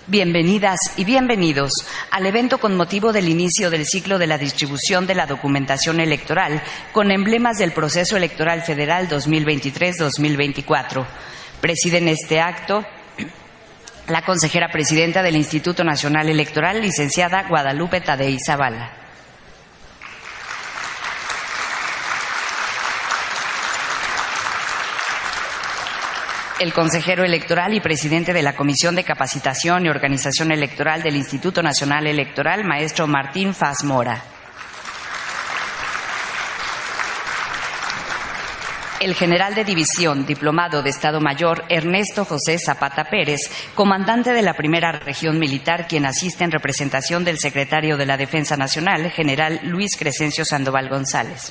Bienvenidas y bienvenidos al evento con motivo del inicio del ciclo de la distribución de la documentación electoral con emblemas del proceso electoral federal 2023-2024. Presiden este acto la consejera presidenta del Instituto Nacional Electoral, licenciada Guadalupe Tadei Zavala. El consejero electoral y presidente de la Comisión de Capacitación y Organización Electoral del Instituto Nacional Electoral, maestro Martín Faz Mora. El general de división, diplomado de Estado Mayor, Ernesto José Zapata Pérez, comandante de la Primera Región Militar, quien asiste en representación del secretario de la Defensa Nacional, general Luis Crescencio Sandoval González.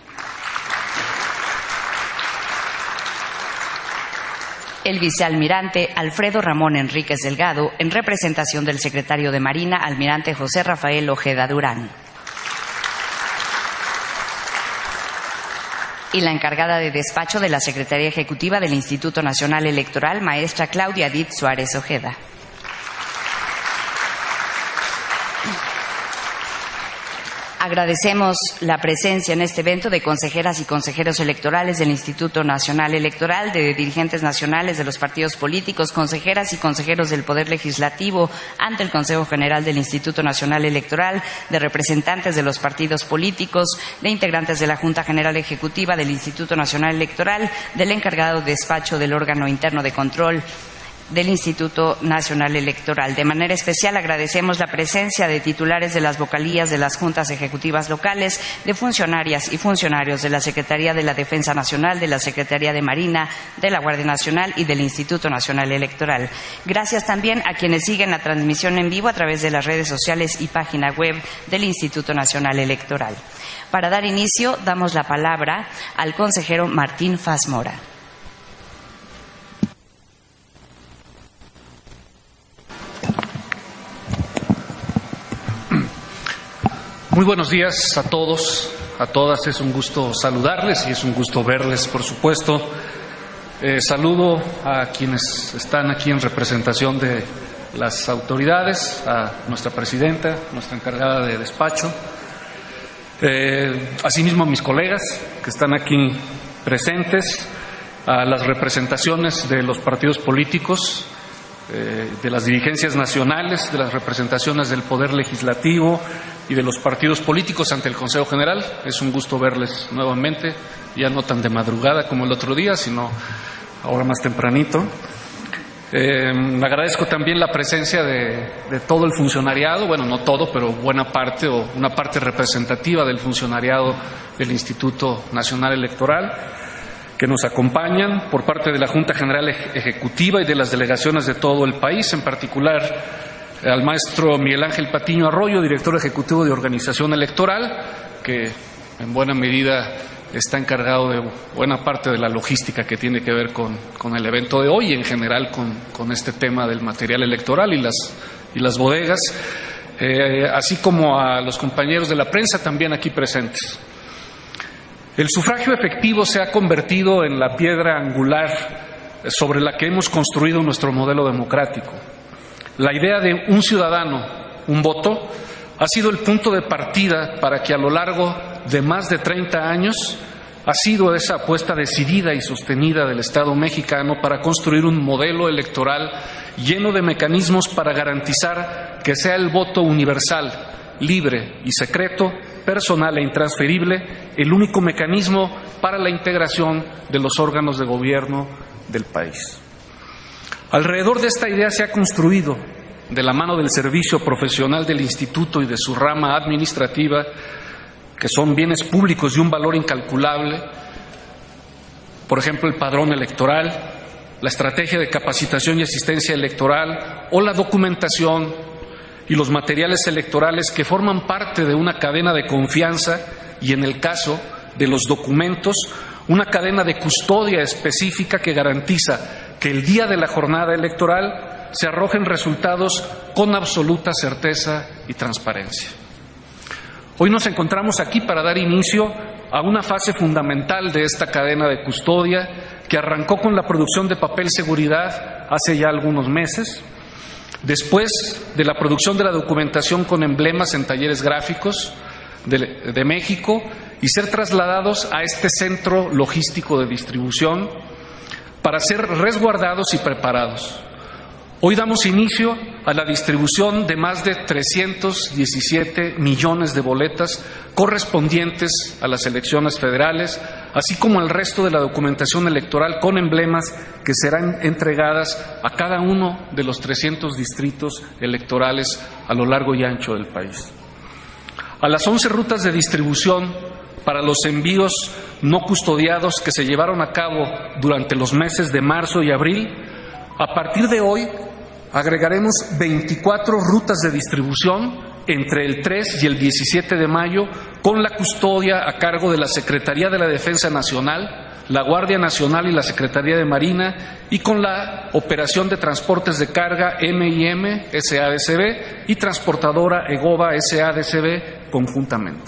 El vicealmirante Alfredo Ramón Enríquez Delgado, en representación del secretario de Marina, almirante José Rafael Ojeda Durán. Y la encargada de despacho de la Secretaría Ejecutiva del Instituto Nacional Electoral, maestra Claudia Edith Suárez Ojeda. Agradecemos la presencia en este evento de consejeras y consejeros electorales del Instituto Nacional Electoral, de dirigentes nacionales de los partidos políticos, consejeras y consejeros del Poder Legislativo ante el Consejo General del Instituto Nacional Electoral, de representantes de los partidos políticos, de integrantes de la Junta General Ejecutiva del Instituto Nacional Electoral, del encargado de despacho del órgano interno de control del Instituto Nacional Electoral. De manera especial agradecemos la presencia de titulares de las vocalías de las juntas ejecutivas locales, de funcionarias y funcionarios de la Secretaría de la Defensa Nacional, de la Secretaría de Marina, de la Guardia Nacional y del Instituto Nacional Electoral. Gracias también a quienes siguen la transmisión en vivo a través de las redes sociales y página web del Instituto Nacional Electoral. Para dar inicio, damos la palabra al consejero Martín Faz Mora. Muy buenos días a todos, a todas. Es un gusto saludarles y es un gusto verles, por supuesto. Saludo a quienes están aquí en representación de las autoridades, a nuestra presidenta, nuestra encargada de despacho, asimismo a mis colegas que están aquí presentes, a las representaciones de los partidos políticos, de las dirigencias nacionales, de las representaciones del Poder Legislativo y de los partidos políticos ante el Consejo General. Es un gusto verles nuevamente, ya no tan de madrugada como el otro día, sino ahora más tempranito. Agradezco también la presencia de todo el funcionariado, bueno, no todo, pero buena parte o una parte representativa del funcionariado del Instituto Nacional Electoral, que nos acompañan por parte de la Junta General Ejecutiva y de las delegaciones de todo el país, en particular al maestro Miguel Ángel Patiño Arroyo, director ejecutivo de Organización Electoral, que en buena medida está encargado de buena parte de la logística que tiene que ver con el evento de hoy y en general con este tema del material electoral y las bodegas, así como a los compañeros de la prensa también aquí presentes. El sufragio efectivo se ha convertido en la piedra angular sobre la que hemos construido nuestro modelo democrático. La idea de un ciudadano, un voto, ha sido el punto de partida para que a lo largo de más de 30 años ha sido esa apuesta decidida y sostenida del Estado mexicano para construir un modelo electoral lleno de mecanismos para garantizar que sea el voto universal, libre y secreto, personal e intransferible, el único mecanismo para la integración de los órganos de gobierno del país. Alrededor de esta idea se ha construido, de la mano del servicio profesional del Instituto y de su rama administrativa, que son bienes públicos de un valor incalculable, por ejemplo, el padrón electoral, la estrategia de capacitación y asistencia electoral o la documentación y los materiales electorales que forman parte de una cadena de confianza y, en el caso de los documentos, una cadena de custodia específica que garantiza que el día de la jornada electoral se arrojen resultados con absoluta certeza y transparencia. Hoy nos encontramos aquí para dar inicio a una fase fundamental de esta cadena de custodia que arrancó con la producción de papel seguridad hace ya algunos meses, Después de la producción de la documentación con emblemas en talleres gráficos de México y ser trasladados a este centro logístico de distribución para ser resguardados y preparados. Hoy damos inicio a la distribución de más de 317 millones de boletas correspondientes a las elecciones federales, así como al resto de la documentación electoral con emblemas que serán entregadas a cada uno de los 300 distritos electorales a lo largo y ancho del país. A las 11 rutas de distribución para los envíos no custodiados que se llevaron a cabo durante los meses de marzo y abril, a partir de hoy agregaremos 24 rutas de distribución entre el 3 y el 17 de mayo con la custodia a cargo de la Secretaría de la Defensa Nacional, la Guardia Nacional y la Secretaría de Marina, y con la operación de transportes de carga M&M SADCB y transportadora EGOVA SADCB conjuntamente.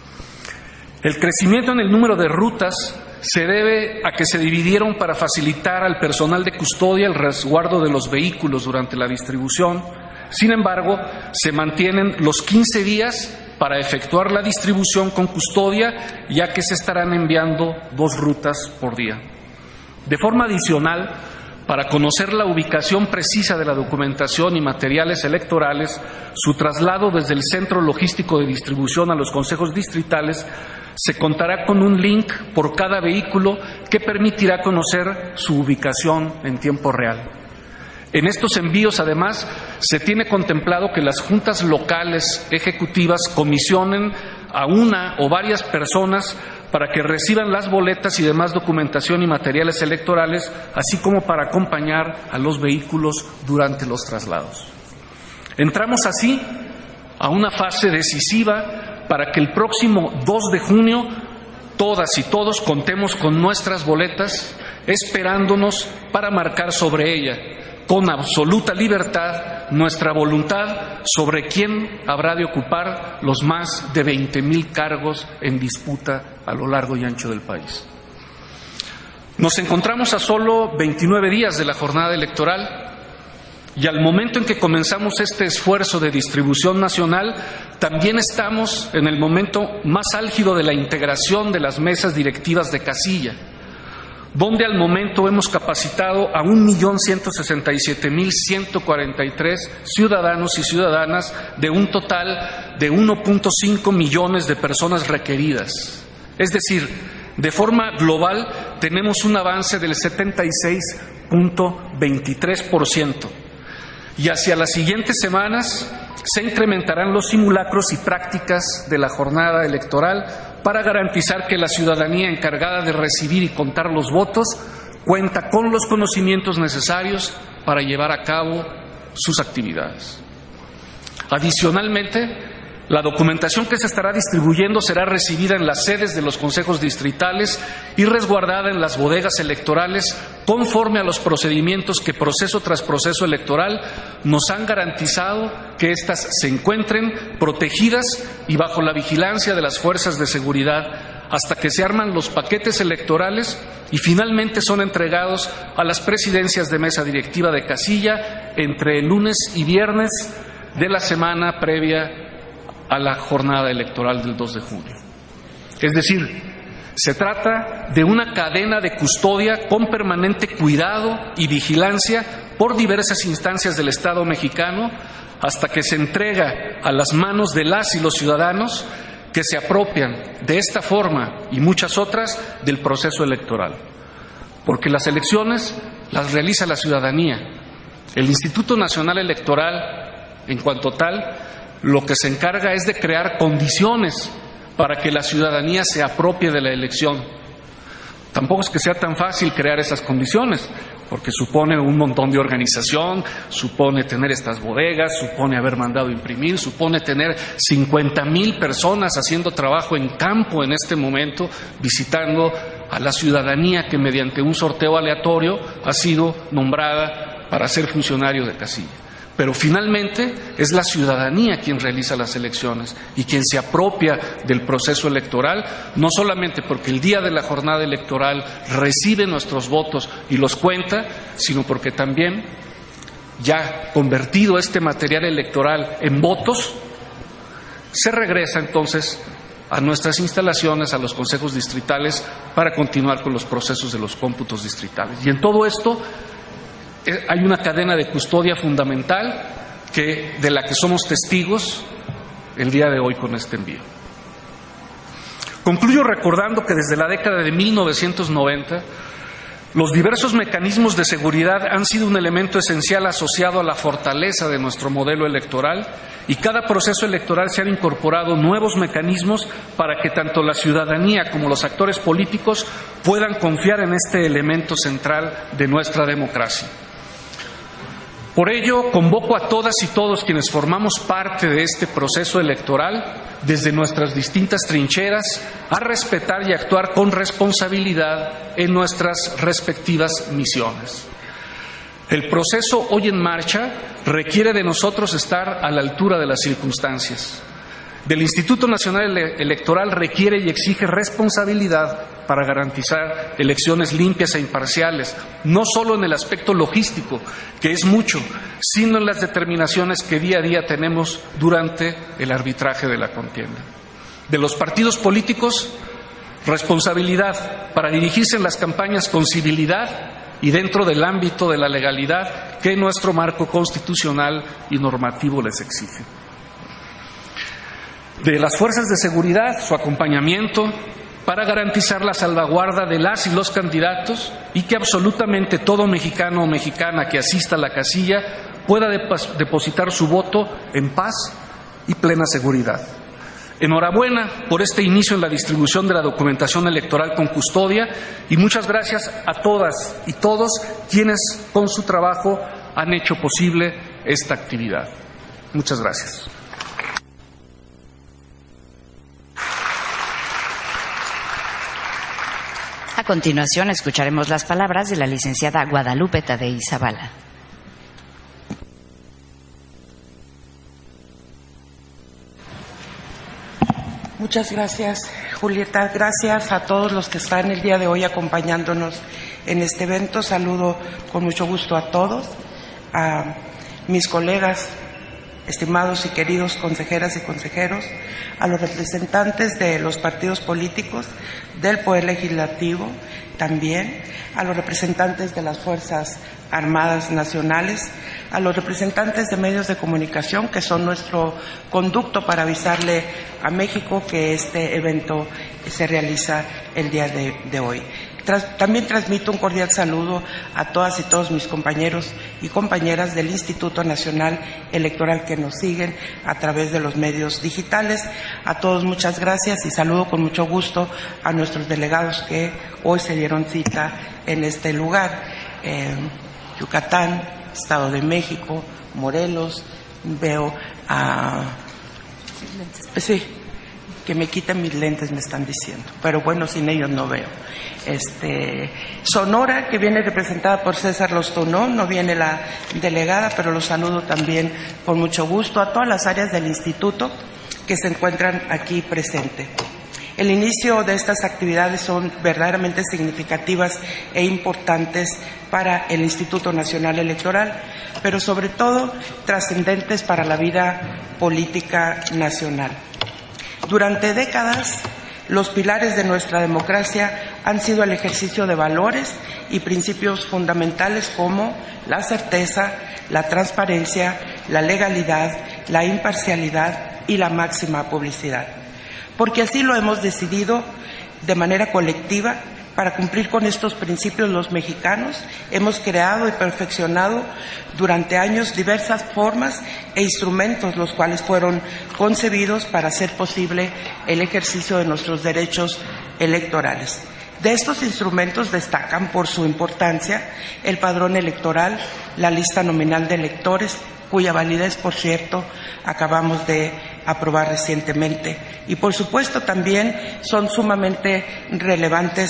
El crecimiento en el número de rutas se debe a que se dividieron para facilitar al personal de custodia el resguardo de los vehículos durante la distribución. Sin embargo, se mantienen los 15 días para efectuar la distribución con custodia, ya que se estarán enviando 2 rutas por día. De forma adicional, para conocer la ubicación precisa de la documentación y materiales electorales, su traslado desde el centro logístico de distribución a los consejos distritales se contará con un link por cada vehículo que permitirá conocer su ubicación en tiempo real. En estos envíos, además, se tiene contemplado que las juntas locales ejecutivas comisionen a una o varias personas para que reciban las boletas y demás documentación y materiales electorales, así como para acompañar a los vehículos durante los traslados. Entramos así a una fase decisiva para que el próximo 2 de junio todas y todos contemos con nuestras boletas, esperándonos para marcar sobre ella, con absoluta libertad, nuestra voluntad sobre quién habrá de ocupar los más de 20,000 cargos en disputa a lo largo y ancho del país. Nos encontramos a solo 29 días de la jornada electoral y al momento en que comenzamos este esfuerzo de distribución nacional, también estamos en el momento más álgido de la integración de las mesas directivas de casilla, donde al momento hemos capacitado a 1,167,143 ciudadanos y ciudadanas de un total de 1.5 millones de personas requeridas. Es decir, de forma global tenemos un avance del 76.23%. Y hacia las siguientes semanas se incrementarán los simulacros y prácticas de la jornada electoral para garantizar que la ciudadanía encargada de recibir y contar los votos cuenta con los conocimientos necesarios para llevar a cabo sus actividades. Adicionalmente, la documentación que se estará distribuyendo será recibida en las sedes de los consejos distritales y resguardada en las bodegas electorales conforme a los procedimientos que proceso tras proceso electoral nos han garantizado que éstas se encuentren protegidas y bajo la vigilancia de las fuerzas de seguridad hasta que se arman los paquetes electorales y finalmente son entregados a las presidencias de mesa directiva de casilla entre el lunes y viernes de la semana previa a la jornada electoral del 2 de junio. Es decir, se trata de una cadena de custodia con permanente cuidado y vigilancia por diversas instancias del Estado mexicano hasta que se entrega a las manos de las y los ciudadanos que se apropian de esta forma y muchas otras del proceso electoral. Porque las elecciones las realiza la ciudadanía. El Instituto Nacional Electoral, en cuanto tal, lo que se encarga es de crear condiciones para que la ciudadanía se apropie de la elección. Tampoco es que sea tan fácil crear esas condiciones, porque supone un montón de organización, supone tener estas bodegas, supone haber mandado imprimir, supone tener 50,000 personas haciendo trabajo en campo en este momento, visitando a la ciudadanía que mediante un sorteo aleatorio ha sido nombrada para ser funcionario de casilla. Pero finalmente es la ciudadanía quien realiza las elecciones y quien se apropia del proceso electoral, no solamente porque el día de la jornada electoral recibe nuestros votos y los cuenta, sino porque también ya convertido este material electoral en votos, se regresa entonces a nuestras instalaciones, a los consejos distritales, para continuar con los procesos de los cómputos distritales. Y en todo esto hay una cadena de custodia fundamental de la que somos testigos el día de hoy con este envío. Concluyo recordando que desde la década de 1990 los diversos mecanismos de seguridad han sido un elemento esencial asociado a la fortaleza de nuestro modelo electoral, y cada proceso electoral se han incorporado nuevos mecanismos para que tanto la ciudadanía como los actores políticos puedan confiar en este elemento central de nuestra democracia. Por ello, convoco a todas y todos quienes formamos parte de este proceso electoral, desde nuestras distintas trincheras, a respetar y actuar con responsabilidad en nuestras respectivas misiones. El proceso hoy en marcha requiere de nosotros estar a la altura de las circunstancias. Del Instituto Nacional Electoral requiere y exige responsabilidad para garantizar elecciones limpias e imparciales, no solo en el aspecto logístico, que es mucho, sino en las determinaciones que día a día tenemos durante el arbitraje de la contienda. De los partidos políticos, responsabilidad para dirigirse en las campañas con civilidad y dentro del ámbito de la legalidad que nuestro marco constitucional y normativo les exige. De las fuerzas de seguridad, su acompañamiento para garantizar la salvaguarda de las y los candidatos y que absolutamente todo mexicano o mexicana que asista a la casilla pueda depositar su voto en paz y plena seguridad. Enhorabuena por este inicio en la distribución de la documentación electoral con custodia, y muchas gracias a todas y todos quienes con su trabajo han hecho posible esta actividad. Muchas gracias. A continuación escucharemos las palabras de la licenciada Guadalupe Tadei Zavala. Muchas gracias, Julieta. Gracias a todos los que están el día de hoy acompañándonos en este evento. Saludo con mucho gusto a todos, a mis colegas, estimados y queridos consejeras y consejeros, a los representantes de los partidos políticos, del Poder Legislativo, también a los representantes de las Fuerzas Armadas Nacionales, a los representantes de medios de comunicación, que son nuestro conducto para avisarle a México que este evento se realiza el día de hoy. También transmito un cordial saludo a todas y todos mis compañeros y compañeras del Instituto Nacional Electoral que nos siguen a través de los medios digitales. A todos muchas gracias y saludo con mucho gusto a nuestros delegados que hoy se dieron cita en este lugar. Yucatán, Estado de México, Morelos, veo a... Sí, que me quiten mis lentes, me están diciendo, pero bueno, sin ellos no veo. Sonora, que viene representada por César Lostunó, no viene la delegada, pero los saludo también con mucho gusto a todas las áreas del instituto que se encuentran aquí presentes. El inicio de estas actividades son verdaderamente significativas e importantes para el Instituto Nacional Electoral, pero sobre todo trascendentes para la vida política nacional. Durante décadas, los pilares de nuestra democracia han sido el ejercicio de valores y principios fundamentales como la certeza, la transparencia, la legalidad, la imparcialidad y la máxima publicidad. Porque así lo hemos decidido de manera colectiva. Para cumplir con estos principios, los mexicanos hemos creado y perfeccionado durante años diversas formas e instrumentos, los cuales fueron concebidos para hacer posible el ejercicio de nuestros derechos electorales. De estos instrumentos destacan por su importancia el padrón electoral, la lista nominal de electores, cuya validez, por cierto, acabamos de aprobar recientemente. Y, por supuesto, también son sumamente relevantes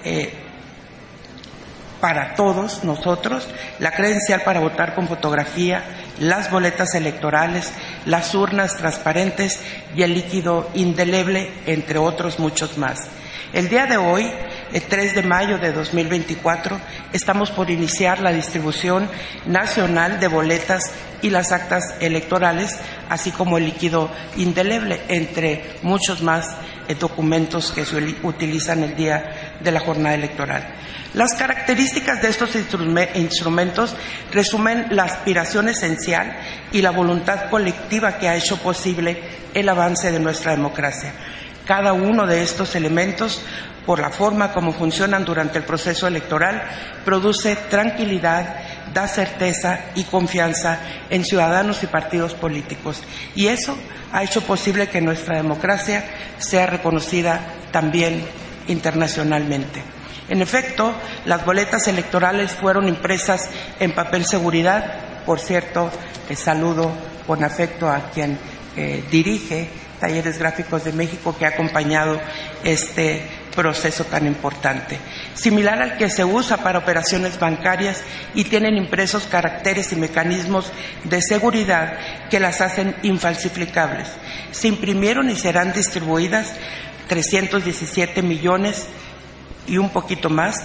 para todos nosotros la credencial para votar con fotografía, las boletas electorales, las urnas transparentes y el líquido indeleble, entre otros muchos más. El día de hoy 3 de mayo de 2024, estamos por iniciar la distribución nacional de boletas y las actas electorales, así como el líquido indeleble, entre muchos más documentos que se utilizan el día de la jornada electoral. Las características de estos instrumentos resumen la aspiración esencial y la voluntad colectiva que ha hecho posible el avance de nuestra democracia. Cada uno de estos elementos, por la forma como funcionan durante el proceso electoral, produce tranquilidad, da certeza y confianza en ciudadanos y partidos políticos. Y eso ha hecho posible que nuestra democracia sea reconocida también internacionalmente. En efecto, las boletas electorales fueron impresas en papel seguridad. Por cierto, saludo con afecto a quien dirige Talleres Gráficos de México, que ha acompañado este proceso tan importante. Similar al que se usa para operaciones bancarias, y tienen impresos caracteres y mecanismos de seguridad que las hacen infalsificables. Se imprimieron y serán distribuidas 317 millones y un poquito más,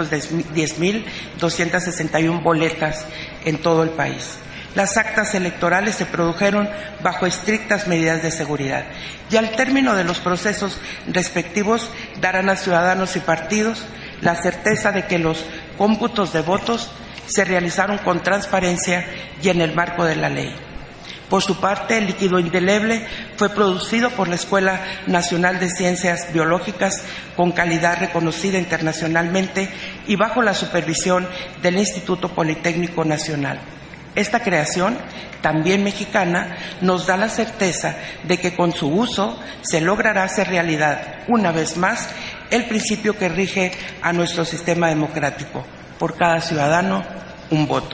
310.261 boletas en todo el país. Las actas electorales se produjeron bajo estrictas medidas de seguridad y al término de los procesos respectivos darán a ciudadanos y partidos la certeza de que los cómputos de votos se realizaron con transparencia y en el marco de la ley. Por su parte, el líquido indeleble fue producido por la Escuela Nacional de Ciencias Biológicas con calidad reconocida internacionalmente y bajo la supervisión del Instituto Politécnico Nacional. Esta creación, también mexicana, nos da la certeza de que con su uso se logrará hacer realidad, una vez más, el principio que rige a nuestro sistema democrático: por cada ciudadano, un voto.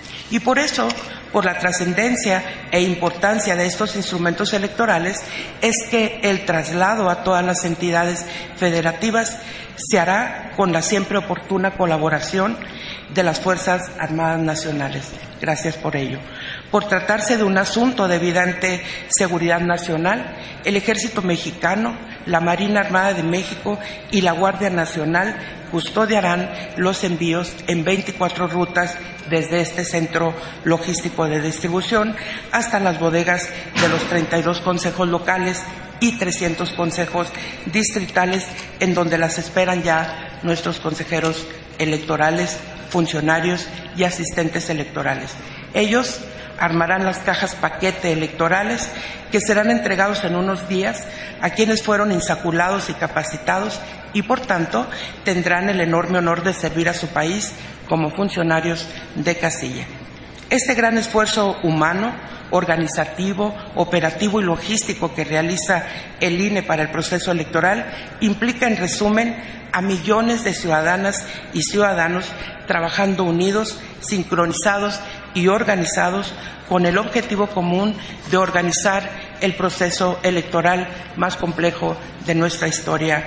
Y por eso, por la trascendencia e importancia de estos instrumentos electorales, es que el traslado a todas las entidades federativas se hará con la siempre oportuna colaboración de las Fuerzas Armadas Nacionales. Gracias por ello. Por tratarse de un asunto de evidente seguridad nacional, el Ejército Mexicano, la Marina Armada de México y la Guardia Nacional custodiarán los envíos en 24 rutas desde este centro logístico de distribución hasta las bodegas de los 32 consejos locales y 300 consejos distritales, en donde las esperan ya nuestros consejeros electorales, funcionarios y asistentes electorales. Ellos armarán las cajas paquete electorales que serán entregados en unos días a quienes fueron insaculados y capacitados y, por tanto, tendrán el enorme honor de servir a su país como funcionarios de casilla. Este gran esfuerzo humano, organizativo, operativo y logístico que realiza el INE para el proceso electoral implica, en resumen, a millones de ciudadanas y ciudadanos trabajando unidos, sincronizados y organizados con el objetivo común de organizar el proceso electoral más complejo de nuestra historia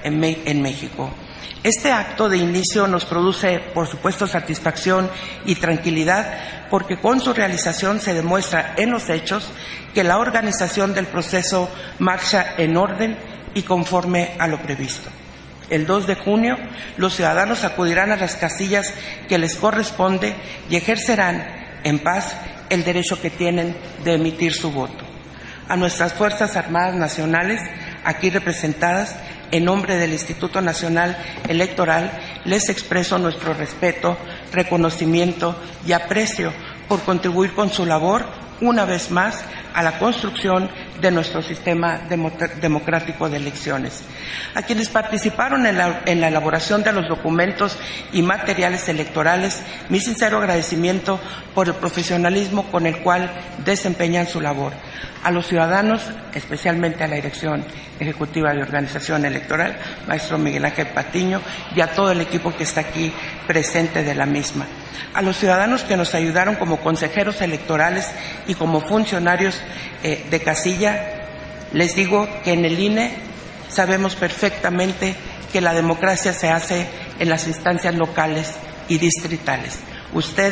en México. Este acto de inicio nos produce, por supuesto, satisfacción y tranquilidad, porque con su realización se demuestra en los hechos que la organización del proceso marcha en orden y conforme a lo previsto. El 2 de junio, los ciudadanos acudirán a las casillas que les corresponde y ejercerán en paz el derecho que tienen de emitir su voto. A nuestras Fuerzas Armadas Nacionales, aquí representadas, en nombre del Instituto Nacional Electoral, les expreso nuestro respeto, reconocimiento y aprecio por contribuir con su labor, una vez más, a la construcción de nuestro sistema democrático de elecciones. A quienes participaron en la elaboración de los documentos y materiales electorales, mi sincero agradecimiento por el profesionalismo con el cual desempeñan su labor. A los ciudadanos, especialmente a la Dirección Ejecutiva de Organización Electoral, maestro Miguel Ángel Patiño, y a todo el equipo que está aquí presente de la misma. A los ciudadanos que nos ayudaron como consejeros electorales y como funcionarios de casilla, les digo que en el INE sabemos perfectamente que la democracia se hace en las instancias locales y distritales. Ustedes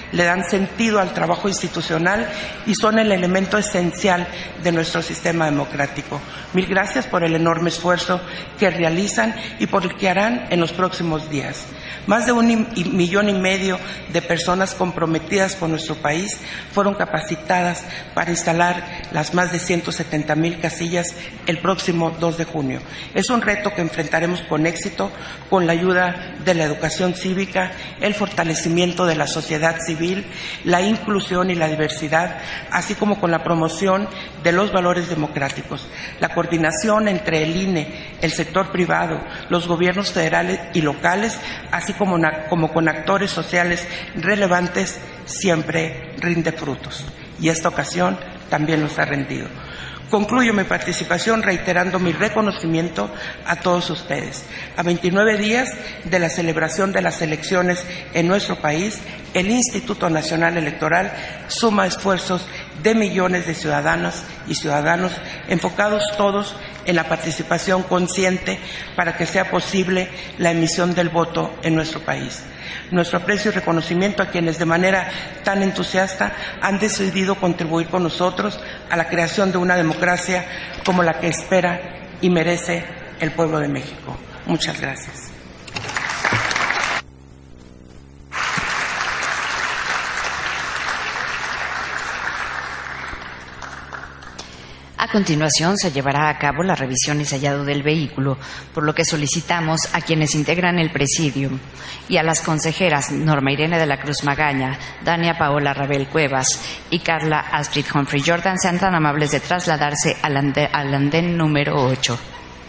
le dan sentido al trabajo institucional y son el elemento esencial de nuestro sistema democrático. Mil gracias por el enorme esfuerzo que realizan y por el que harán en los próximos días. Más de 1,5 millones de personas comprometidas con nuestro país fueron capacitadas para instalar las más de 170,000 casillas el próximo 2 de junio. Es un reto que enfrentaremos con éxito con la ayuda de la educación cívica, el fortalecimiento de la sociedad civil, la inclusión y la diversidad, así como con la promoción de los valores democráticos. La coordinación entre el INE, el sector privado, los gobiernos federales y locales, así como con actores sociales relevantes, siempre rinde frutos. Y esta ocasión también los ha rendido. Concluyo mi participación reiterando mi reconocimiento a todos ustedes. A 29 días de la celebración de las elecciones en nuestro país, el Instituto Nacional Electoral suma esfuerzos de millones de ciudadanas y ciudadanos enfocados todos en la participación consciente para que sea posible la emisión del voto en nuestro país. Nuestro aprecio y reconocimiento a quienes de manera tan entusiasta han decidido contribuir con nosotros a la creación de una democracia como la que espera y merece el pueblo de México. Muchas gracias. A continuación se llevará a cabo la revisión y sellado del vehículo, por lo que solicitamos a quienes integran el presidium y a las consejeras Norma Irene de la Cruz Magaña, Dania Paola Rabel Cuevas y Carla Astrid Humphrey Jordan sean tan amables de trasladarse al andén número 8.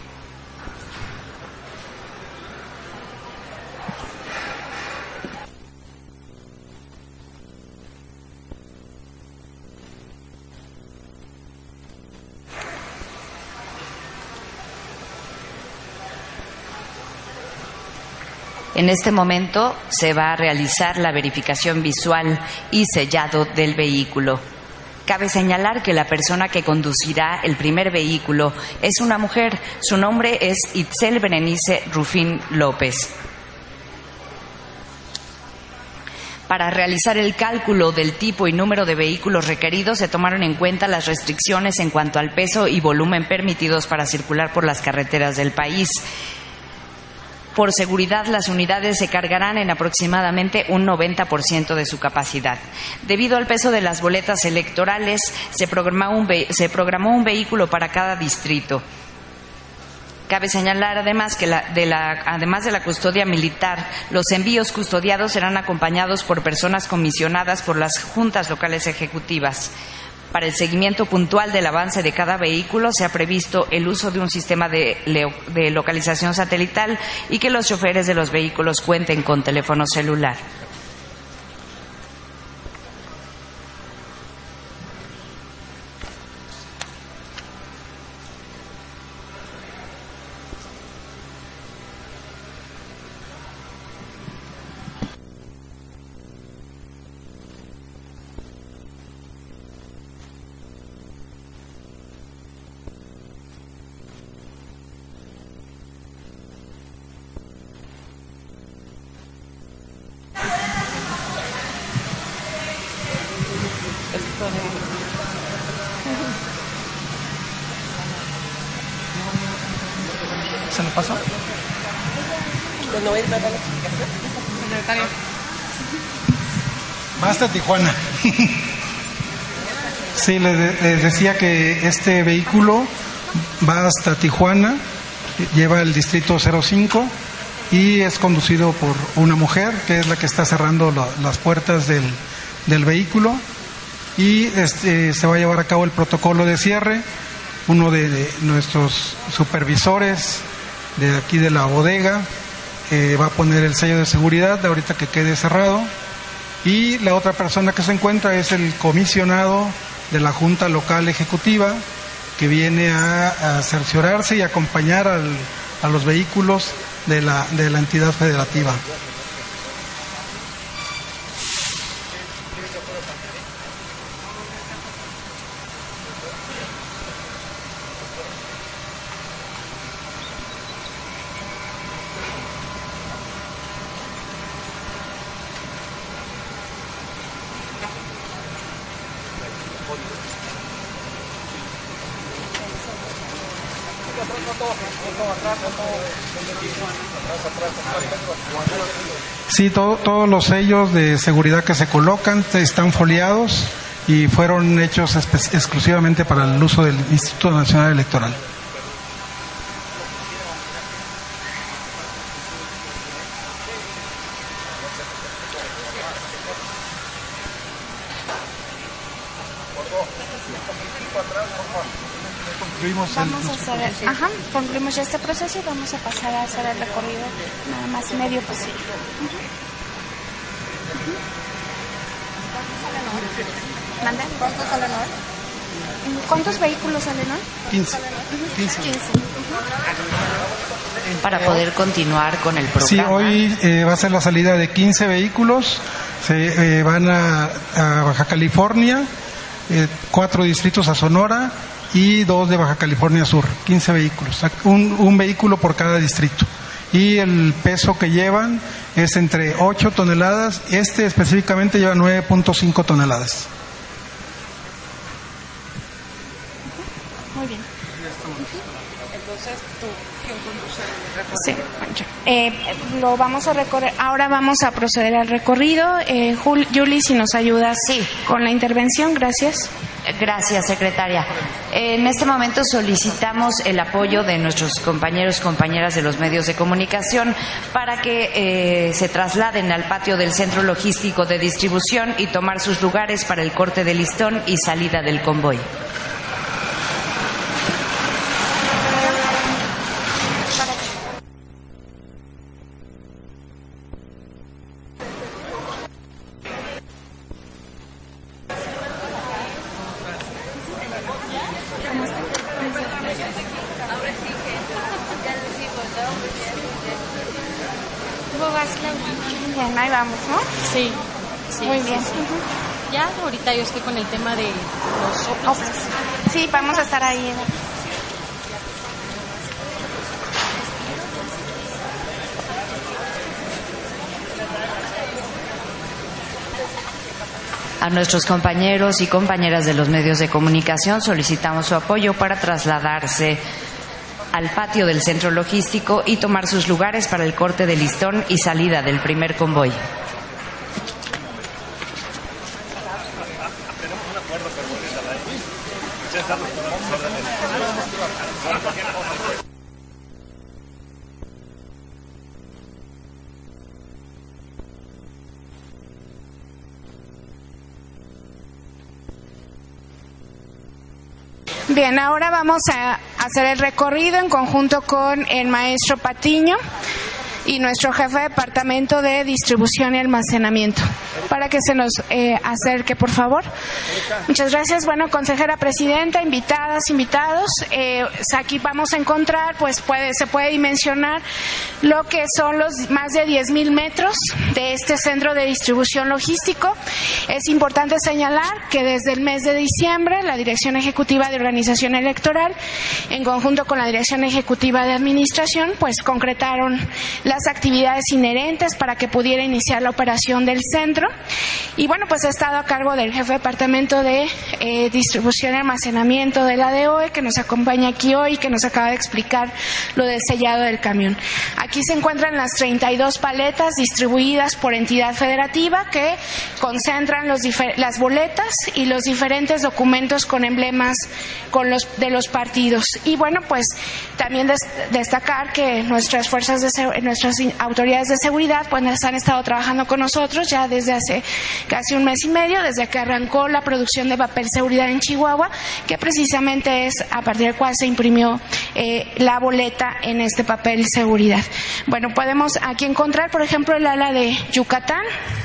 En este momento se va a realizar la verificación visual y sellado del vehículo. Cabe señalar que la persona que conducirá el primer vehículo es una mujer. Su nombre es Itzel Berenice Rufín López. Para realizar el cálculo del tipo y número de vehículos requeridos, se tomaron en cuenta las restricciones en cuanto al peso y volumen permitidos para circular por las carreteras del país. Por seguridad, las unidades se cargarán en aproximadamente un 90% de su capacidad. Debido al peso de las boletas electorales, se programó un vehículo para cada distrito. Cabe señalar además que además de la custodia militar, los envíos custodiados serán acompañados por personas comisionadas por las juntas locales ejecutivas. Para el seguimiento puntual del avance de cada vehículo se ha previsto el uso de un sistema de localización satelital y que los choferes de los vehículos cuenten con teléfono celular. ¿Se lo pasó? ¿No voy a ir a dar la explicación? Secretario. Basta Tijuana. Sí, les decía que este vehículo va hasta Tijuana, lleva el distrito 05 y es conducido por una mujer que es la que está cerrando las puertas del vehículo y se va a llevar a cabo el protocolo de cierre. Uno de nuestros supervisores de aquí de la bodega va a poner el sello de seguridad ahorita que quede cerrado, y la otra persona que se encuentra es el comisionado de la Junta Local Ejecutiva, que viene a cerciorarse y acompañar a los vehículos de la entidad federativa. Sí, todos los sellos de seguridad que se colocan están foliados y fueron hechos exclusivamente para el uso del Instituto Nacional Electoral. Concluimos ya este proceso y vamos a pasar a hacer el recorrido nada más medio posible. ¿Cuántos salen hoy? ¿Cuántos vehículos salen hoy? 15. Para poder continuar con el programa. Sí, hoy va a ser la salida de 15 vehículos. Se van a Baja California, 4 distritos a Sonora y 2 de Baja California Sur. 15 vehículos, un vehículo por cada distrito. Y el peso que llevan es entre 8 toneladas. Este específicamente lleva 9.5 toneladas. Muy bien. Entonces, ¿quién conduce el recorrido? Sí, lo vamos a recorrer. Ahora vamos a proceder al recorrido. Julie, si nos ayudas con la intervención, gracias. Gracias, secretaria. En este momento solicitamos el apoyo de nuestros compañeros, compañeras de los medios de comunicación para que se trasladen al patio del Centro Logístico de Distribución y tomar sus lugares para el corte de listón y salida del convoy. Bien, ahí vamos, ¿no? Sí. Muy bien. Sí. Ya ahorita yo estoy con el tema de los soplos. Sí, vamos a estar ahí. A nuestros compañeros y compañeras de los medios de comunicación solicitamos su apoyo para trasladarse al patio del centro logístico y tomar sus lugares para el corte de listón y salida del primer convoy. Bien, ahora vamos a hacer el recorrido en conjunto con el maestro Patiño y nuestro jefe de departamento de distribución y almacenamiento. Para que se nos acerque, por favor. Muchas gracias. Bueno, consejera presidenta, invitadas, invitados, aquí vamos a encontrar, pues se puede dimensionar lo que son los más de 10,000 metros de este centro de distribución logístico. Es importante señalar que desde el mes de diciembre la Dirección Ejecutiva de Organización Electoral, en conjunto con la Dirección Ejecutiva de Administración, pues concretaron las actividades inherentes para que pudiera iniciar la operación del centro. Y bueno, pues he estado a cargo del jefe de departamento de distribución y almacenamiento de la DOE, que nos acompaña aquí hoy y que nos acaba de explicar lo del sellado del camión. Aquí se encuentran las 32 paletas distribuidas por entidad federativa que concentran las boletas y los diferentes documentos con emblemas de los partidos. Y bueno, pues también destacar que nuestras nuestras autoridades de seguridad pues han estado trabajando con nosotros ya desde hace casi un mes y medio, desde que arrancó la producción de papel seguridad en Chihuahua, que precisamente es a partir del cual se imprimió la boleta en este papel seguridad. Bueno, podemos aquí encontrar, por ejemplo, el ala de Yucatán.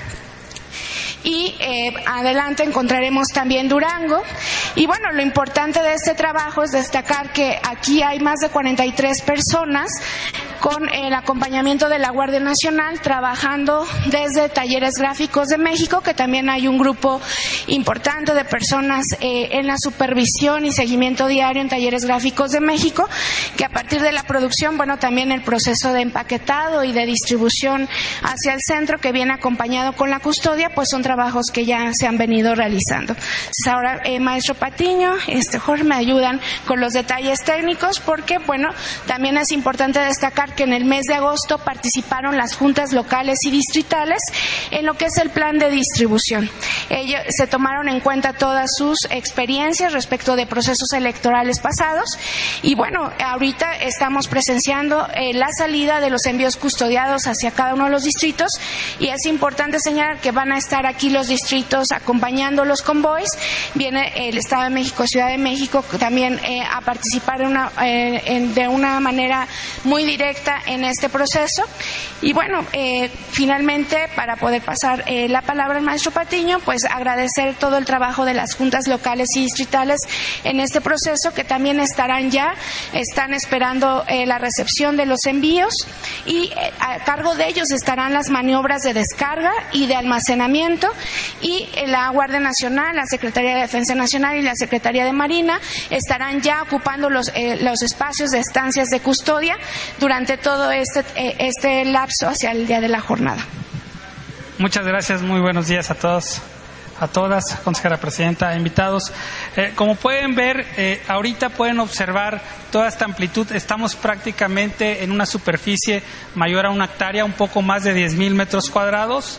Y adelante encontraremos también Durango. Y bueno, lo importante de este trabajo es destacar que aquí hay más de 43 personas con el acompañamiento de la Guardia Nacional, trabajando desde Talleres Gráficos de México, que también hay un grupo importante de personas en la supervisión y seguimiento diario en Talleres Gráficos de México, que a partir de la producción, bueno, también el proceso de empaquetado y de distribución hacia el centro, que viene acompañado con la custodia, pues son trabajos que ya se han venido realizando. Entonces ahora maestro Patiño, Jorge, me ayudan con los detalles técnicos, porque bueno, también es importante destacar que en el mes de agosto participaron las juntas locales y distritales en lo que es el plan de distribución. Ellos se tomaron en cuenta todas sus experiencias respecto de procesos electorales pasados y bueno, ahorita estamos presenciando la salida de los envíos custodiados hacia cada uno de los distritos, y es importante señalar que van a estar aquí los distritos acompañando los convoys. Viene el Estado de México, Ciudad de México también a participar de una manera muy directa en este proceso. Y bueno, finalmente, para poder pasar la palabra al maestro Patiño, pues agradecer todo el trabajo de las juntas locales y distritales en este proceso, que también están esperando la recepción de los envíos, y a cargo de ellos estarán las maniobras de descarga y de almacenamiento, y la Guardia Nacional, la Secretaría de Defensa Nacional y la Secretaría de Marina estarán ya ocupando los espacios de estancias de custodia durante todo este lapso hacia el día de la jornada. Muchas gracias, muy buenos días a todos, a todas, consejera presidenta, invitados. Como pueden ver, ahorita pueden observar toda esta amplitud. Estamos prácticamente en una superficie mayor a 1 hectárea, un poco más de 10,000 metros cuadrados.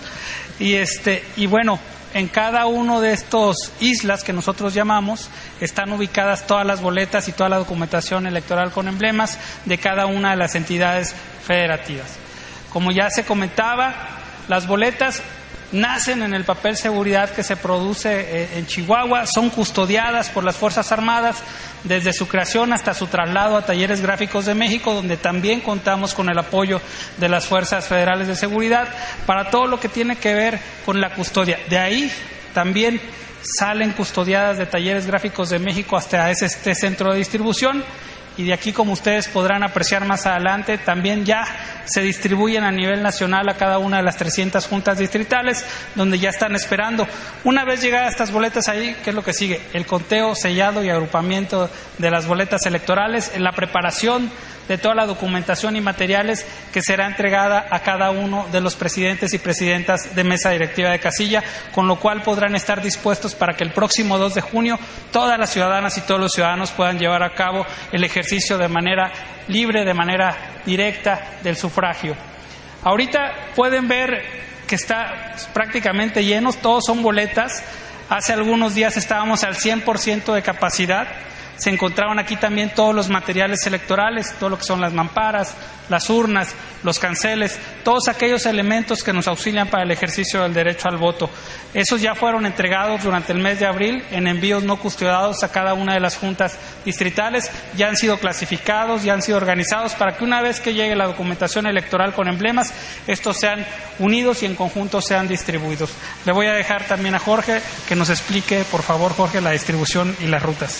Y bueno, en cada uno de estos islas que nosotros llamamos, están ubicadas todas las boletas y toda la documentación electoral con emblemas de cada una de las entidades federativas. Como ya se comentaba, las boletas nacen en el papel seguridad que se produce en Chihuahua, son custodiadas por las Fuerzas Armadas desde su creación hasta su traslado a Talleres Gráficos de México, donde también contamos con el apoyo de las Fuerzas Federales de Seguridad para todo lo que tiene que ver con la custodia. De ahí también salen custodiadas de Talleres Gráficos de México hasta este centro de distribución. Y de aquí, como ustedes podrán apreciar más adelante, también ya se distribuyen a nivel nacional a cada una de las 300 juntas distritales, donde ya están esperando. Una vez llegadas estas boletas ahí, ¿qué es lo que sigue? El conteo, sellado y agrupamiento de las boletas electorales, en la preparación de toda la documentación y materiales que será entregada a cada uno de los presidentes y presidentas de mesa directiva de casilla, con lo cual podrán estar dispuestos para que el próximo 2 de junio todas las ciudadanas y todos los ciudadanos puedan llevar a cabo el ejercicio de manera libre, de manera directa del sufragio. Ahorita pueden ver que está prácticamente llenos, todos son boletas. Hace algunos días estábamos al 100% de capacidad. Se encontraban aquí también todos los materiales electorales, todo lo que son las mamparas, las urnas, los canceles, todos aquellos elementos que nos auxilian para el ejercicio del derecho al voto. Esos ya fueron entregados durante el mes de abril en envíos no custodiados a cada una de las juntas distritales, ya han sido clasificados, ya han sido organizados para que una vez que llegue la documentación electoral con emblemas, estos sean unidos y en conjunto sean distribuidos. Le voy a dejar también a Jorge que nos explique, por favor, Jorge, la distribución y las rutas.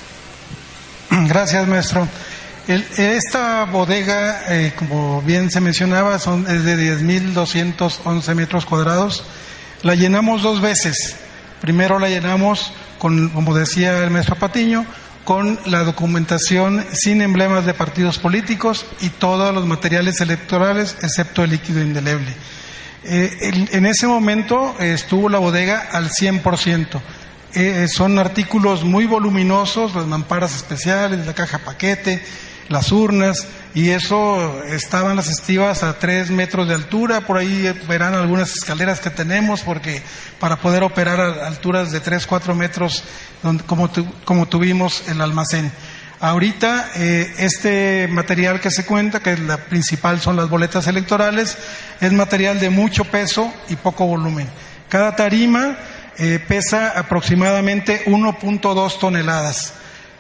Gracias, maestro. Esta bodega, como bien se mencionaba, es de 10,211 metros cuadrados. La llenamos 2 veces. Primero la llenamos con, como decía el maestro Patiño, con la documentación sin emblemas de partidos políticos y todos los materiales electorales, excepto el líquido indeleble. En ese momento estuvo la bodega al 100%. Son artículos muy voluminosos, las mamparas especiales, la caja paquete, las urnas, y eso estaban las estivas a 3 metros de altura. Por ahí verán algunas escaleras que tenemos, porque para poder operar a alturas de 3-4 metros, como tuvimos el almacén. Ahorita este material que se cuenta, que la principal son las boletas electorales, es material de mucho peso y poco volumen. Cada tarima pesa aproximadamente 1.2 toneladas.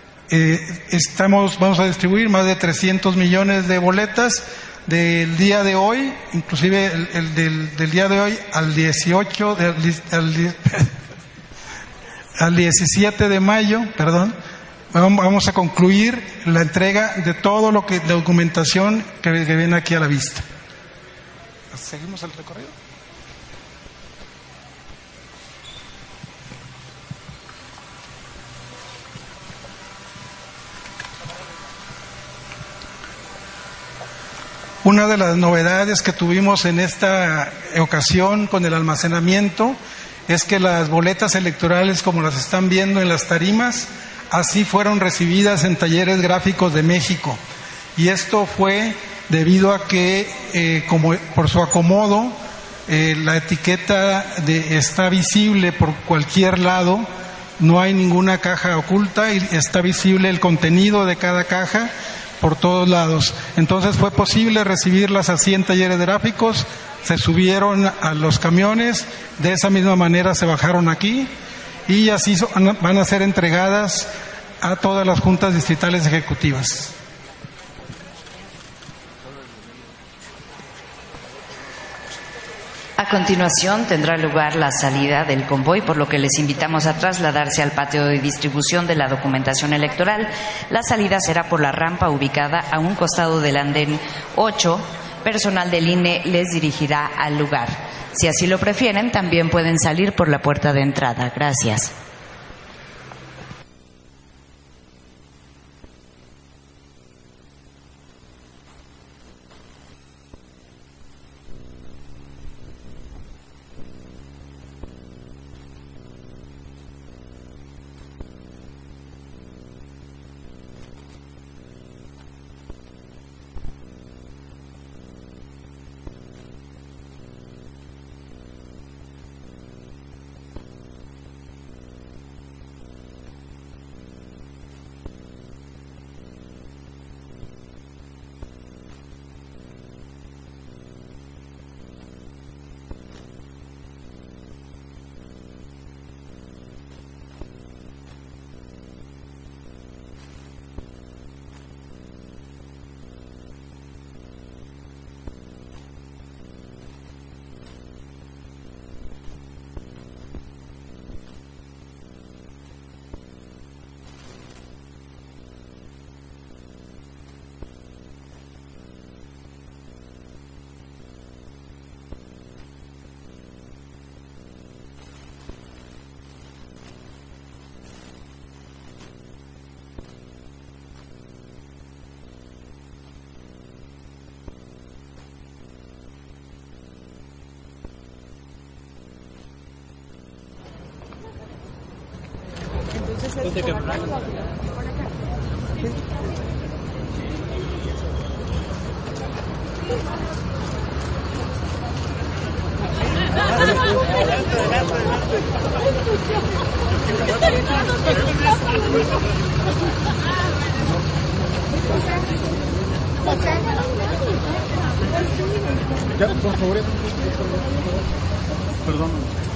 Vamos a distribuir más de 300 millones de boletas del día de hoy, inclusive del día de hoy al 17 de mayo, vamos a concluir la entrega de todo lo que, la documentación que viene aquí a la vista. ¿Seguimos el recorrido? Una de las novedades que tuvimos en esta ocasión con el almacenamiento es que las boletas electorales, como las están viendo en las tarimas, así fueron recibidas en Talleres Gráficos de México. Y esto fue debido a que, como por su acomodo, la etiqueta está visible por cualquier lado, no hay ninguna caja oculta y está visible el contenido de cada caja por todos lados. Entonces fue posible recibirlas así en Talleres Gráficos, se subieron a los camiones, de esa misma manera se bajaron aquí y así van a ser entregadas a todas las juntas distritales ejecutivas. A continuación tendrá lugar la salida del convoy, por lo que les invitamos a trasladarse al patio de distribución de la documentación electoral. La salida será por la rampa ubicada a un costado del andén 8. Personal del INE les dirigirá al lugar. Si así lo prefieren, también pueden salir por la puerta de entrada. Gracias. Ya, por favor. Perdón.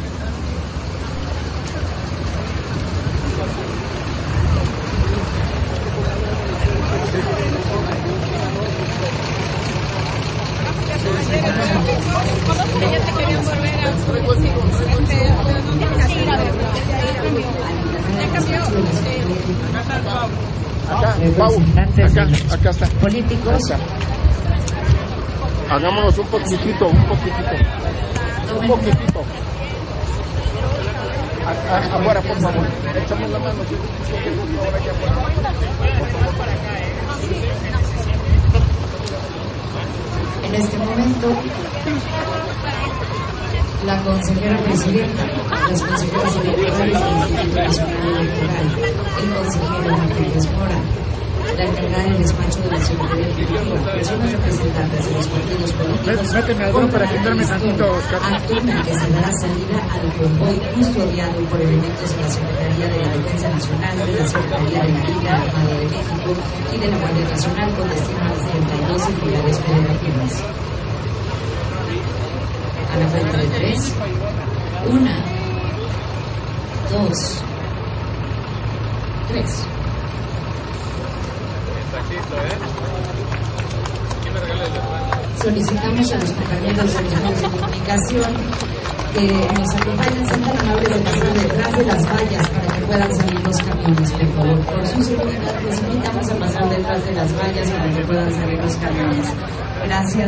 Acá está. Políticos. Acá. Hagámonos un poquitito. Afuera, por favor. Échame la mano. En este momento, la consejera presidenta, los consejeros electorales del Instituto Nacional Electoral, el consejero Martínez Mora, la encargada del despacho de la Secretaría Ejecutiva, personas representantes de los partidos políticos, méteme algo para quitarme tantito, Oscar. afirman que se dará salida al convoy custodiado por elementos de la Secretaría de la Defensa Nacional, de la Secretaría de Marina Armada de México y de la Guardia Nacional con destino a las 32 entidades federativas. A la cuenta de 3, 1, 2, 3. Solicitamos a los compañeros de los medios de comunicación nos acompañen, sean tan amables de pasar detrás de las vallas para que puedan salir los camiones, por favor. Por su seguridad, los invitamos a pasar detrás de las vallas para que puedan salir los camiones. Gracias.